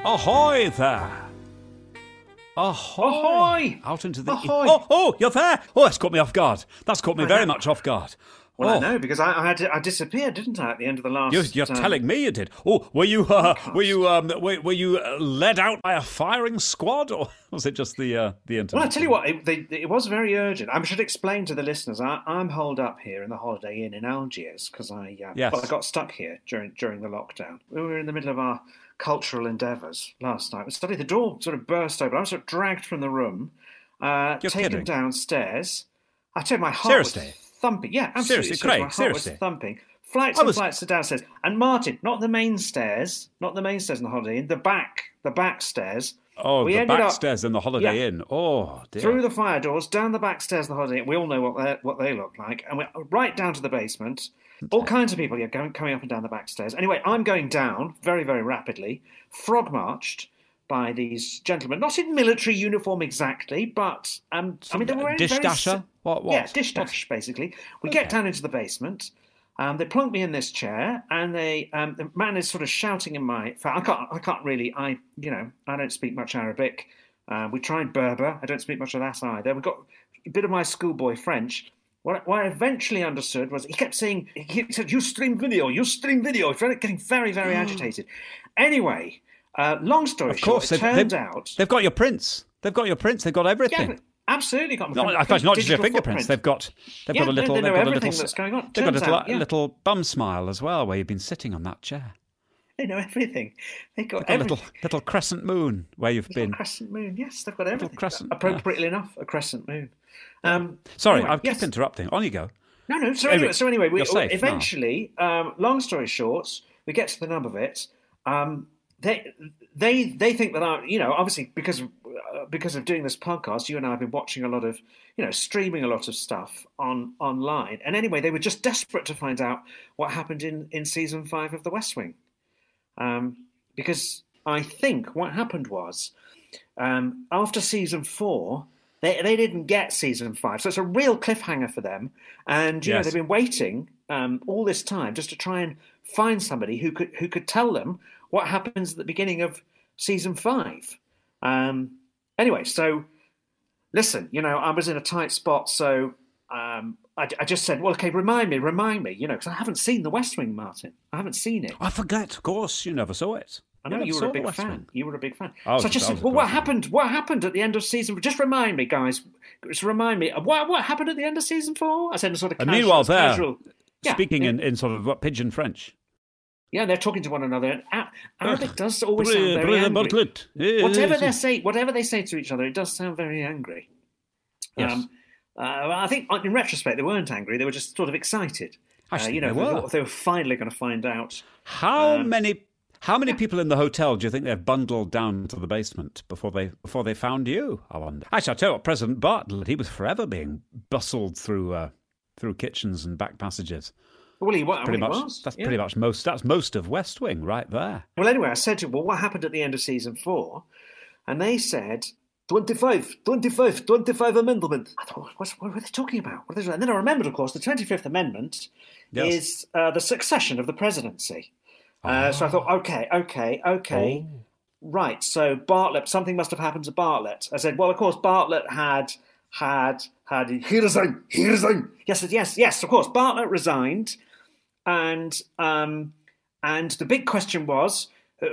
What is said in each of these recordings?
Ahoy there! Ahoy! Ahoy! Out into the... Ahoy! Oh, you're there! Oh, that's caught me off guard. That's caught me very much off guard. Well, I know, because I disappeared, didn't I, at the end of the last... You're telling me you did. Oh, were you led out by a firing squad, or was it just the internet? Well, I tell you what, it was very urgent. I should explain to the listeners. I'm holed up here in the Holiday Inn in Algiers because I got stuck here during the lockdown. We were in the middle of our cultural endeavours last night. Suddenly the door sort of burst open. I was sort of dragged from the room, taken downstairs. I tell you, my heart was thumping. Yeah, absolutely. Seriously, Craig, my heart was thumping. Flights and flights of downstairs. And Martin, not the main stairs in the Holiday Inn, the back stairs. Oh, the back stairs in the Holiday Inn. Oh, dear. Through the fire doors, down the back stairs of the Holiday Inn. We all know what they look like. And we're right down to the basement. All kinds of people coming up and down the back stairs. Anyway, I'm going down very, very rapidly, frog-marched by these gentlemen, not in military uniform exactly, but they were wearing dish dasher. What? Yeah, dish dash basically. We get down into the basement. They plonk me in this chair, and the man is sort of shouting in my. I can't really. I don't speak much Arabic. We tried Berber. I don't speak much of that either. We got a bit of my schoolboy French. What I eventually understood was he kept saying, "You stream video. You stream video." Getting very, very agitated. Anyway. Long story short, it turned out... They've got your prints. They've got everything. Yeah, absolutely got my print. Not just your fingerprints. They've got a little... They know everything that's going on. They've got a little bum smile as well, where you've been sitting on that chair. They know everything. They've got a little crescent moon where you've been. Crescent moon, yes, they've got everything. Crescent, appropriately enough, a crescent moon. Sorry, I keep interrupting. On you go. No. So anyway, we eventually, long story short, we get to the nub of it. They think that obviously because of doing this podcast, you and I have been watching a lot of, streaming a lot of stuff online. And anyway, they were just desperate to find out what happened in season 5 of The West Wing. Because I think what happened was after season 4, they didn't get season 5. So it's a real cliffhanger for them. And, they've been waiting all this time just to try and find somebody who could tell them what happens at the beginning of season 5. Anyway, so listen, I was in a tight spot, so I just said, well, okay, remind me, because I haven't seen The West Wing, Martin. I haven't seen it. I forget, of course, you never saw it. I know you were a big fan. You were a big fan. So I just said, well, what happened? What happened at the end of season? Just remind me, guys. Just remind me. What happened at the end of season 4? I said in sort of casual. And meanwhile, speaking in sort of pidgin French. Yeah, they're talking to one another. Arabic does always sound very angry. Whatever they say to each other, it does sound very angry. Yes. I think, in retrospect, they weren't angry. They were just sort of excited. Actually, they were finally going to find out. How many people in the hotel do you think they've bundled down to the basement before they found you? I wonder. Actually, I'll tell you what, President Bartlett, he was forever being bustled through kitchens and back passages. Well, he was. That's pretty much most. That's most of West Wing right there. Well, anyway, I said to him, well, what happened at the end of season 4? And they said 25 amendment. I thought, what were they talking about? And then I remembered, of course, the 25th Amendment is the succession of the presidency. So I thought, okay. Oh. Right, so Bartlett, something must have happened to Bartlett. I said, well, of course, Bartlett had he resigned. Yes, of course, Bartlett resigned. And the big question was,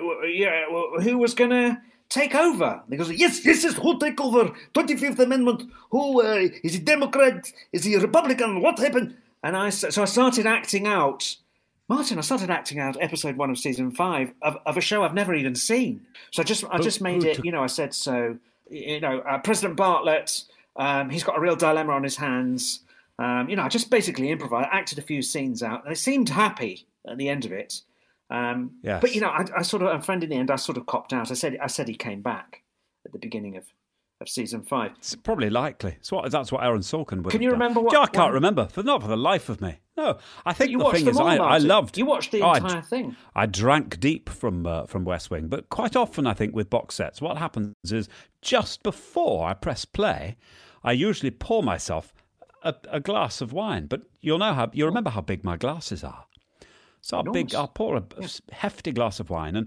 who was going to take over? He goes, yes, who'll take over? 25th Amendment. Who is he Democrat? Is he a Republican? What happened? And I started acting out. Martin, I started acting out episode 1 of season 5 of a show I've never even seen. So I just made it. I said so. President Bartlett. He's got a real dilemma on his hands. I just basically improvised, acted a few scenes out, and they seemed happy at the end of it. Yes. But I sort of, a friend in the end, I sort of copped out. I said he came back at the beginning of season 5. It's probably likely. That's what Aaron Sorkin would. Can you remember what? I can't remember, not for the life of me. No, I think you the thing is, I loved. You watched the entire thing. I drank deep from West Wing, but quite often I think with box sets, what happens is just before I press play, I usually pour myself a glass of wine. But you remember how big my glasses are. So I'll pour a hefty glass of wine, and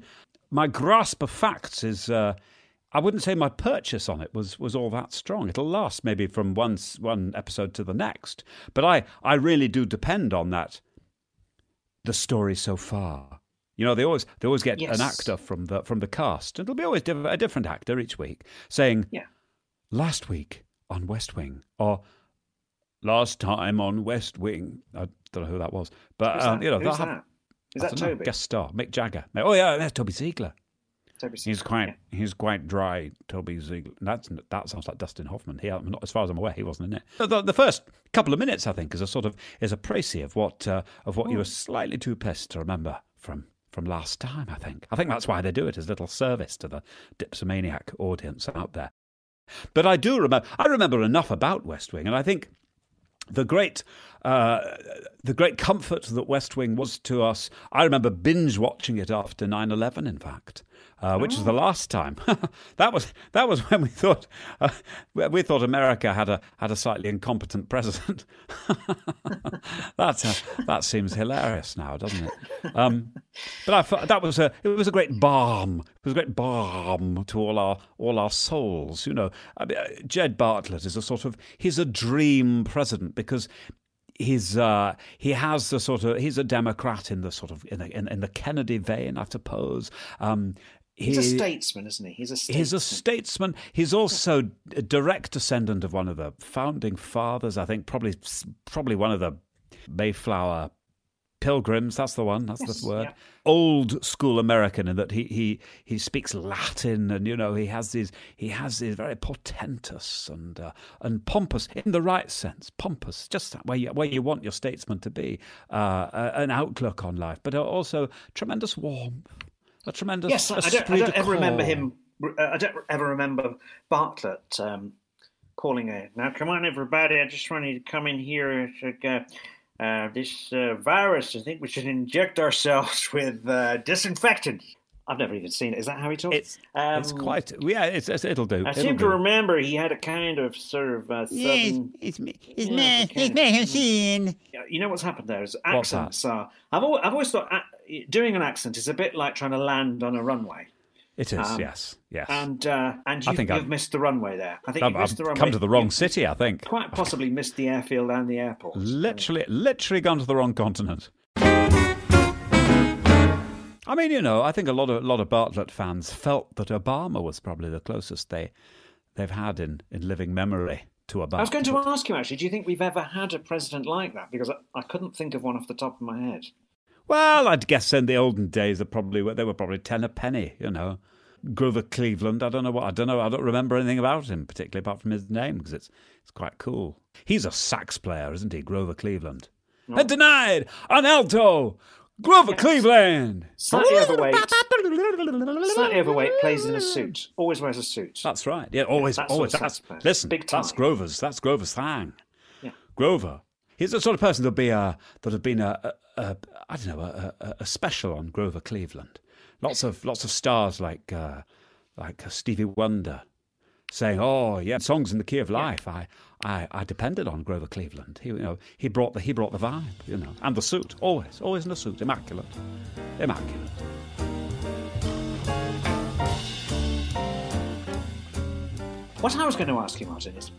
my grasp of facts is, I wouldn't say my purchase on it was all that strong. It'll last maybe from one episode to the next. But I really do depend on that, the story so far. You know, they always get an actor from the cast. It'll be always a different actor each week saying, last week on West Wing, or last time on West Wing. I don't know who that was. But, Who's that? Is that Toby? Guest star, Mick Jagger. Oh, yeah, that's Toby Ziegler. He's quite dry, Toby Ziegler. That sounds like Dustin Hoffman. Not as far as I'm aware, he wasn't in it. The first couple of minutes, I think, is a précis of what you were slightly too pissed to remember from last time. I think that's why they do it, as a little service to the dipsomaniac audience out there. But I remember enough about West Wing, and I think the great comfort that West Wing was to us. I remember binge watching it after 9/11, in fact, which was the last time. that was when we thought America had a slightly incompetent president. That seems hilarious now, doesn't it? But I thought it was a great balm. It was a great balm to all our souls. You know, Jed Bartlett is he's a dream president, because he's a Democrat in the Kennedy vein, I suppose. He's a statesman, isn't he? He's a statesman. He's also a direct descendant of one of the founding fathers. I think probably one of the Mayflower Pilgrims. That's the one. That's the word. Yeah. Old school American, in that he speaks Latin, and he has these very portentous and pompous, in the right sense, pompous, just where you want your statesman to be, an outlook on life, but also tremendous warmth, a tremendous. Yes, I don't ever remember him. I don't ever remember Bartlett calling it. Now, come on, everybody! I just wanted to come in here. This virus, I think we should inject ourselves with disinfectant. I've never even seen it. Is that how he talks? It's quite... Yeah, it'll do. I seem to remember he had a kind of southern... Yes, it's me Hussein. You know what's happened there is accents are... I've always thought doing an accent is a bit like trying to land on a runway. It is, yes. And you've missed the runway there. I think you've missed the runway. Come to the wrong city, I think. Quite possibly missed the airfield and the airport. Literally gone to the wrong continent. I mean, I think a lot of Bartlett fans felt that Obama was probably the closest they've had in living memory to Obama. I was going to ask you, actually, do you think we've ever had a president like that? Because I couldn't think of one off the top of my head. Well, I'd guess in the olden days they were probably 10 a penny, Grover Cleveland, I don't know. I don't remember anything about him particularly apart from his name, because it's quite cool. He's a sax player, isn't he, Grover Cleveland? No. And denied an alto, Grover Cleveland. Slightly overweight, plays in a suit, always wears a suit. That's right. Yeah, always. Listen, that's Grover's thing. Yeah. Grover. He's the sort of person that have been a special on Grover Cleveland. Lots of stars like Stevie Wonder saying, "Oh yeah, songs in the key of life." I depended on Grover Cleveland. He brought the vibe, and the suit, always in a suit, immaculate. What I was going to ask you, Martin, is,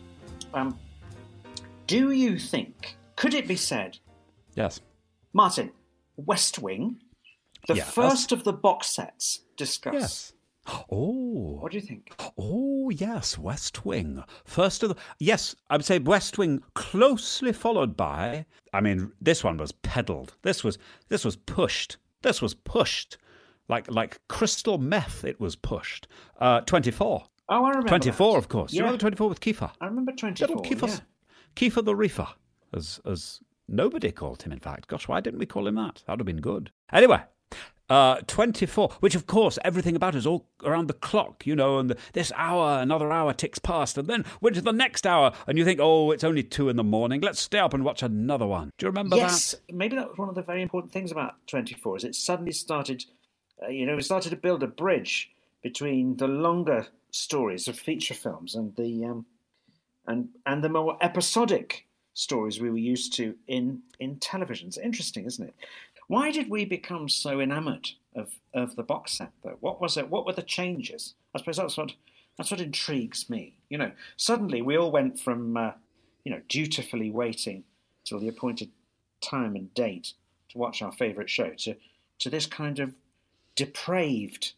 do you think? Could it be said? Yes. Martin, West Wing, the first of the box sets discussed. Yes. Oh. What do you think? Oh, yes, West Wing. First of the... Yes, I would say West Wing closely followed by... I mean, this one was peddled. This was pushed. This was pushed. Like crystal meth, it was pushed. 24. Oh, I remember 24, that. Of course. Yeah. You remember 24 with Kiefer? I remember 24, Kiefer the Reefer, as nobody called him, in fact. Gosh, why didn't we call him that? That would have been good. Anyway, 24, which, of course, everything about it is all around the clock, and this hour, another hour ticks past, and then we're to the next hour, and you think, oh, it's only 2 a.m. Let's stay up and watch another one. Do you remember that? Yes, maybe that was one of the very important things about 24, is it suddenly started, we started to build a bridge between the longer stories of feature films and the more episodic stories we were used to in television. It's interesting, isn't it? Why did we become so enamoured of the box set, though? What was it? What were the changes? I suppose that's what intrigues me. Suddenly we all went from dutifully waiting till the appointed time and date to watch our favourite show to this kind of depraved.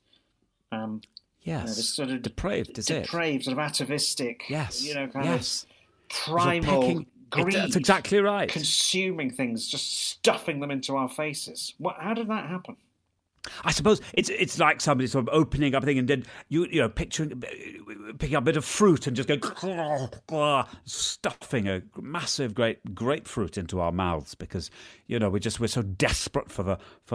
This sort of depraved, is it? Depraved, sort of atavistic. Yes. Kind of primal. Greed, that's exactly right. Consuming things, just stuffing them into our faces. How did that happen? I suppose it's like somebody sort of opening up a thing and then picking up a bit of fruit and just going stuffing a massive great grapefruit into our mouths because we're so desperate for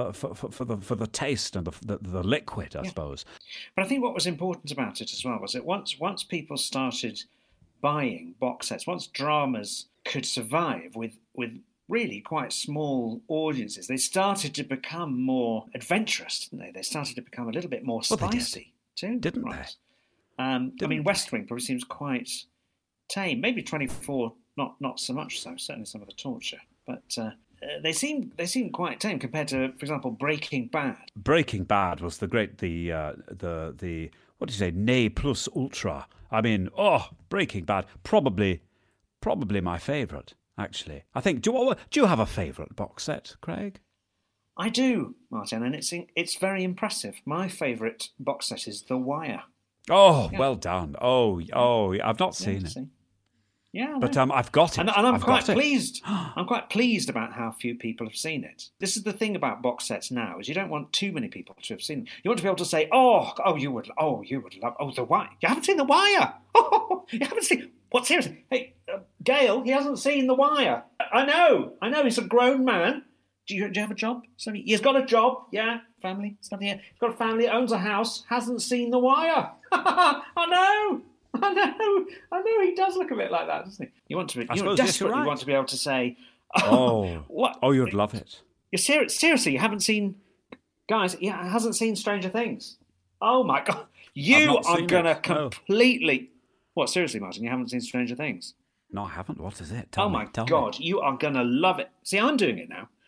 the taste and the liquid, I suppose. But I think what was important about it as well was that once people started buying box sets, once dramas could survive with really quite small audiences, they started to become more adventurous, didn't they? They started to become a little bit more spicy too, didn't they? West Wing probably seems quite tame. Maybe 24, not so much so. Certainly some of the torture, but they seem quite tame compared to, for example, Breaking Bad. Breaking Bad was the great the what do you say, ne plus ultra. I mean, Breaking Bad, probably my favourite, actually. I think, do you have a favourite box set, Craig? I do, Martin, and it's very impressive. My favourite box set is The Wire. Oh, yeah. Well done. Oh, I've not seen it. Yeah, but I've got it, and I'm quite pleased. I'm quite pleased about how few people have seen it. This is the thing about box sets now: is you don't want too many people to have seen it. You want to be able to say, you would love, The Wire. You haven't seen The Wire. Oh, you haven't seen. What, seriously? Hey, Gail, he hasn't seen The Wire. I know. He's a grown man. Do you have a job? He's got a job. Yeah, family. Stuff here. He's got a family. Owns a house. Hasn't seen The Wire. I know. He does look a bit like that, doesn't he? You want to be. You desperately want to be able to say, what? Oh, you'd love it. You're seriously, you haven't seen, guys. He hasn't seen Stranger Things. Oh my God, you are gonna completely. What, seriously, Martin? You haven't seen Stranger Things? No, I haven't. What is it? Tell me. You are gonna love it. See, I'm doing it now.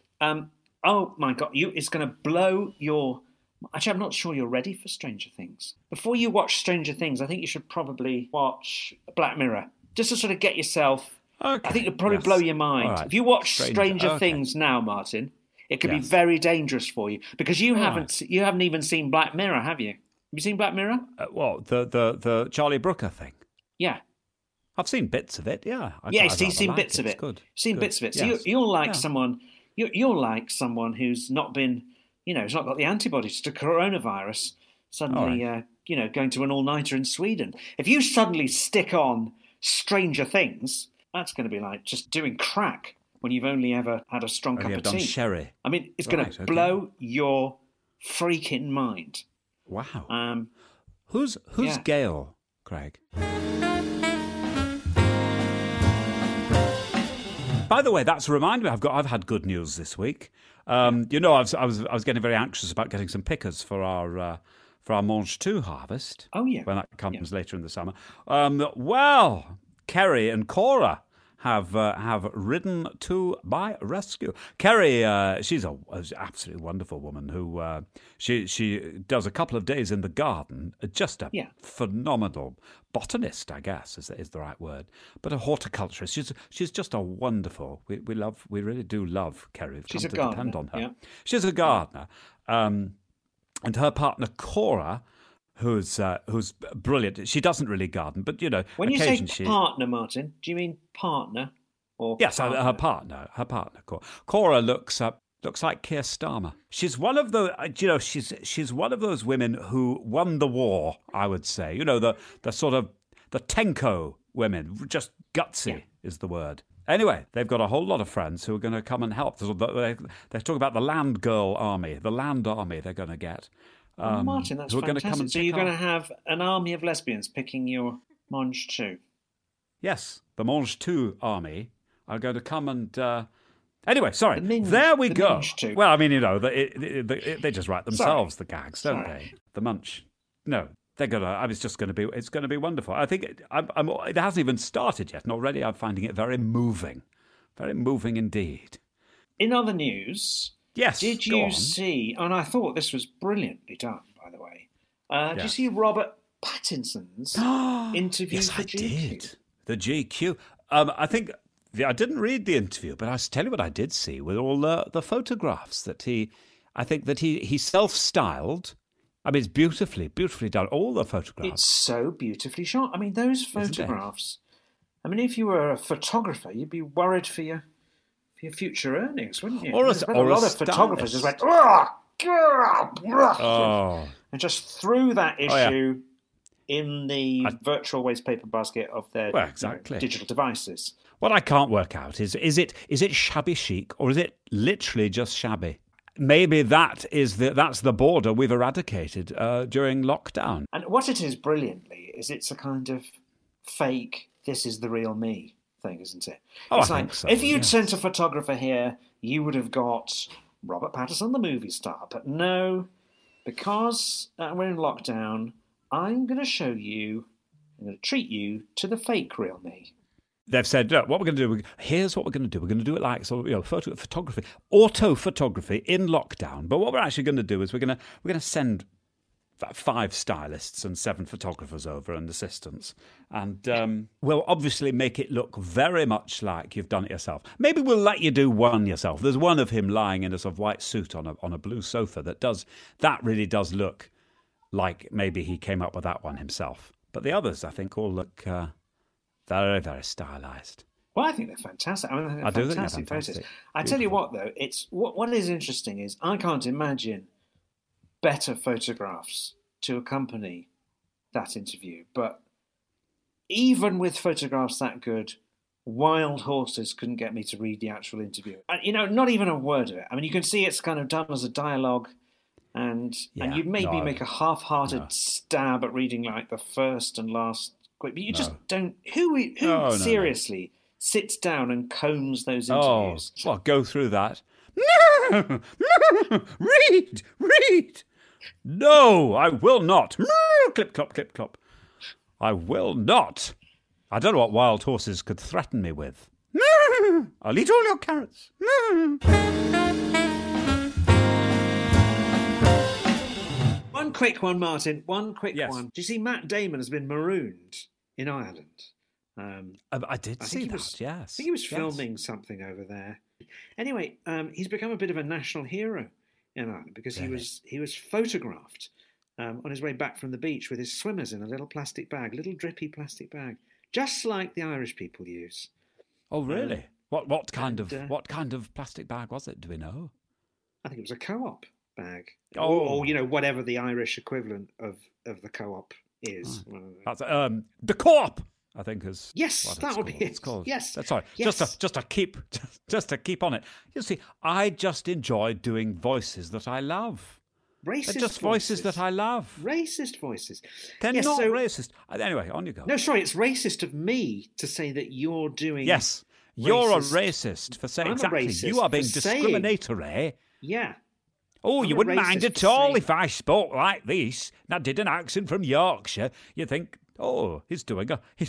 Oh my God, it's gonna blow your. Actually, I'm not sure you're ready for Stranger Things. Before you watch Stranger Things, I think you should probably watch Black Mirror, just to sort of get yourself. Okay. I think it'll probably blow your mind. Right. If you watch Stranger Things now, Martin, it could be very dangerous for you because you haven't even seen Black Mirror, have you? Have you seen Black Mirror? What, the Charlie Brooker thing? Yeah. I've seen bits of it, yeah. You've seen bits of it. Good. Seen bits of it. So you're like someone. You're like someone who's not been. Who's not got the antibodies to coronavirus. Suddenly, going to an all-nighter in Sweden. If you suddenly stick on Stranger Things, that's going to be like just doing crack when you've only ever had a strong cup of tea. Sherry. I mean, it's going to blow your freaking mind. Wow. Who's Gail, Craig? By the way, that's reminded me. I've had good news this week. I was getting very anxious about getting some pickers for our Mange 2 harvest. Oh yeah, when that comes later in the summer. Well, Kerry and Cora have ridden to my rescue. Kerry, she's an absolutely wonderful woman who she does a couple of days in the garden. Just a phenomenal botanist, I guess is the right word, but a horticulturist. She's just a wonderful. We really do love Kerry. We've she's come a to gardener. Depend on her. Yeah. She's a gardener, and her partner Cora. Who's brilliant. She doesn't really garden, but when you say partner, Martin, do you mean partner or yes, partner? her partner. Cora looks like Keir Starmer. She's one of the she's one of those women who won the war. I would say the sort of the Tenko women, just gutsy is the word. Anyway, they've got a whole lot of friends who are going to come and help. They're talking about the land girl army, the land army they're going to get. Martin, that's fantastic. So you're going to have an army of lesbians picking your Mange 2? Yes, the Mange 2 army are going to come and... Anyway, sorry, there we go. Mange 2. Well, I mean, they just write themselves the gags, don't they? The Munch. No, they're going to... It's going to be wonderful. I think it hasn't even started yet, and already I'm finding it very moving. Very moving indeed. In other news... Yes, Did go you on. see, and I thought this was brilliantly done, by the way, did you see Robert Pattinson's interview Yes, for I GQ? did. The GQ. I think I didn't read the interview, but I'll tell you what I did see with all the photographs that I think that he self-styled. I mean, it's beautifully done. All the photographs. It's so beautifully shot. I mean, those photographs. I mean, if you were a photographer, you'd be worried for your future earnings, wouldn't you? Or a lot of photographers just went, and just threw that issue in the virtual waste paper basket of their digital devices. What I can't work out is it shabby chic or is it literally just shabby? Maybe that's the border we've eradicated during lockdown. And what it is brilliantly is it's a kind of fake, this is the real me thing, isn't it? Oh, it's I like, think so, if you'd sent a photographer here, you would have got Robert Pattinson, the movie star. But no, because we're in lockdown, I'm going to treat you to the fake real me. They've said, look, what we're going to do, here's what we're going to do. We're going to do it like photography, auto photography in lockdown. But what we're actually going to do is we're going to send 5 stylists and 7 photographers over and assistants. And we'll obviously make it look very much like you've done it yourself. Maybe we'll let you do one yourself. There's one of him lying in a sort of white suit on a blue sofa that really does look like maybe he came up with that one himself. But the others, I think, all look very, very stylised. Well, I think they're fantastic. I mean, they're fantastic photos. I tell you what, though, what is interesting is I can't imagine better photographs to accompany that interview. But even with photographs that good, Wild Horses couldn't get me to read the actual interview. And, not even a word of it. I mean, you can see it's kind of done as a dialogue, and you maybe make a half-hearted stab at reading like the first and last. But you just don't. Who seriously sits down and combs those interviews? Well, go through that. Read. No, I will not. Clip, clop, clip, clop. I will not. I don't know what Wild Horses could threaten me with. I'll eat all your carrots. One quick one, Martin. One quick one. Do you see Matt Damon has been marooned in Ireland? I did see that, yes. I think he was filming something over there. Anyway, he's become a bit of a national hero in Ireland because he was photographed on his way back from the beach with his swimmers in a little plastic bag, little drippy plastic bag, just like the Irish people use. Oh, really? What kind of plastic bag was it? Do we know? I think it was a Co-op bag, or whatever the Irish equivalent of the Co-op is. That's the Co-op, I think is. Yes, that would be it. It's called. Yes, that's right. Yes. Just to keep on it. You see, I just enjoy doing voices that I love. Racist They're just voices that I love. Racist voices. They're not racist. Anyway, on you go. No, sorry, it's racist of me to say that you're doing. Yes, you're a racist for saying exactly. You are being discriminatory. Yeah. Oh, you wouldn't mind at all if I spoke like this. And I did an accent from Yorkshire. You think, oh, he's doing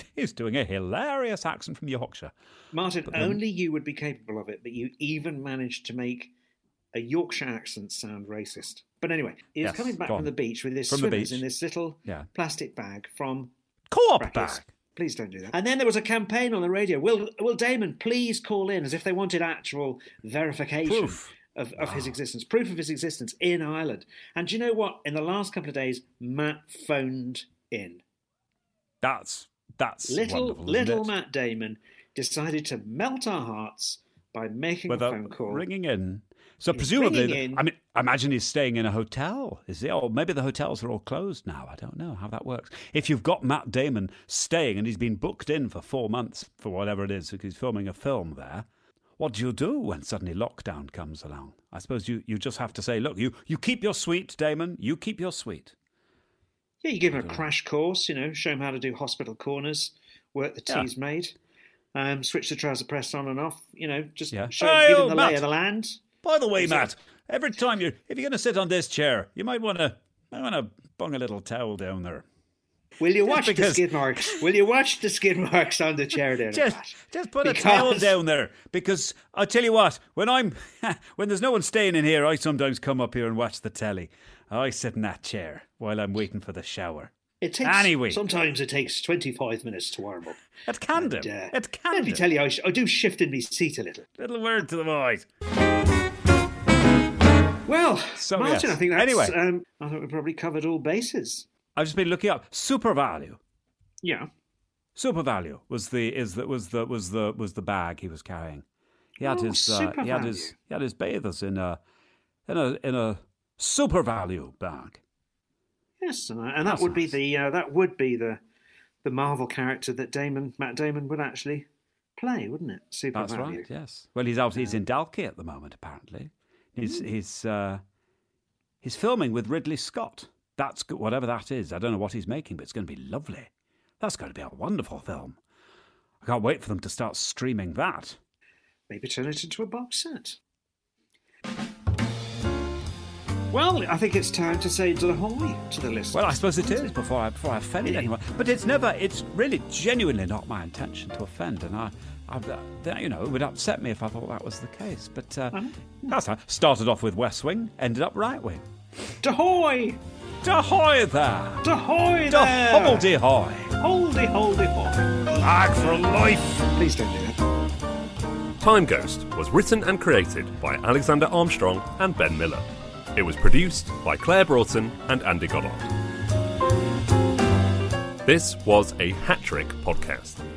a hilarious accent from Yorkshire. Martin, only you would be capable of it, but you even managed to make a Yorkshire accent sound racist. But anyway, he was coming back from the beach with his swimmers in this little plastic bag from Co-op bag. Please don't do that. And then there was a campaign on the radio. Will Damon please call in, as if they wanted actual verification of his existence, proof of his existence in Ireland. And do you know what? In the last couple of days, Matt phoned in. That's wonderful, little Matt Damon decided to melt our hearts by making a phone call, ringing in. So presumably, I mean, I imagine he's staying in a hotel, is he? Or maybe the hotels are all closed now. I don't know how that works. If you've got Matt Damon staying and he's been booked in for 4 months for whatever it is, because he's filming a film there, what do you do when suddenly lockdown comes along? I suppose you just have to say, look, you keep your suite, Damon. You keep your suite. Yeah, you give him a crash course, show him how to do hospital corners, work the teas made, switch the trouser press on and off, just give him the lay of the land. By the way, Matt, every time if you're going to sit on this chair, you might want to bung a little towel down there. Will you watch the skid marks? Will you watch the skid marks on the chair there? Just put a towel down there, because I'll tell you what, when there's no one staying in here, I sometimes come up here and watch the telly. I sit in that chair while I'm waiting for the shower. Sometimes it takes 25 minutes to warm up. It can do. Let me tell you, I do shift in my seat a little. Little word to the boys. Well, so, Martin, yes. I think that's... Anyway. I think we've probably covered all bases. I've just been looking up SuperValu. Yeah. SuperValu was the bag he was carrying. He had his bathers in a SuperValu bag. Yes, and that would be the Marvel character that Matt Damon would actually play, wouldn't it? SuperValu. That's right. Yes. Well, he's in Dalkey at the moment. Apparently, he's filming with Ridley Scott. That's good, whatever that is. I don't know what he's making, but it's going to be lovely. That's going to be a wonderful film. I can't wait for them to start streaming that. Maybe turn it into a box set. Well, I think it's time to say ahoy to the listeners. Well, I suppose it is before I offend anyone. But it's really genuinely not my intention to offend, and it would upset me if I thought that was the case. But that's how. Started off with West Wing, ended up Right Wing. Dahoy! Dahoy there! Dahoy there! Hobble-de-hoy! Holdy, holdy, hoy! Lag for life! Please don't do that. Time Ghost was written and created by Alexander Armstrong and Ben Miller. It was produced by Claire Broughton and Andy Goddard. This was a Hat Trick podcast.